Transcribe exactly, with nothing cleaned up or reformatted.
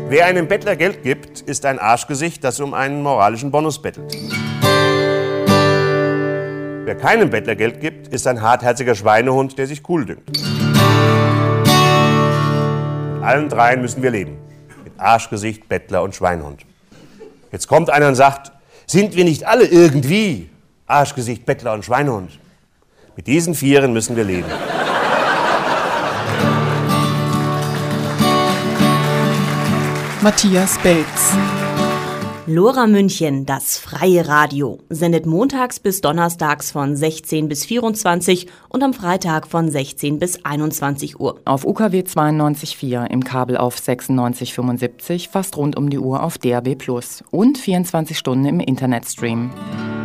Wer einem Bettler Geld gibt, ist ein Arschgesicht, das um einen moralischen Bonus bettelt. Wer keinem Bettler Geld gibt, ist ein hartherziger Schweinehund, der sich cool dünkt. Mit allen dreien müssen wir leben. Mit Arschgesicht, Bettler und Schweinehund. Jetzt kommt einer und sagt, sind wir nicht alle irgendwie Arschgesicht, Bettler und Schweinehund? Mit diesen Vieren müssen wir leben. Matthias Belz. Lora München, das freie Radio, sendet montags bis donnerstags von sechzehn bis vierundzwanzig und am Freitag von sechzehn bis einundzwanzig Uhr. Auf U K W zweiundneunzig Komma vier, im Kabel auf sechsundneunzig Komma fünfundsiebzig, fast rund um die Uhr auf D A B plus und vierundzwanzig Stunden im Internetstream.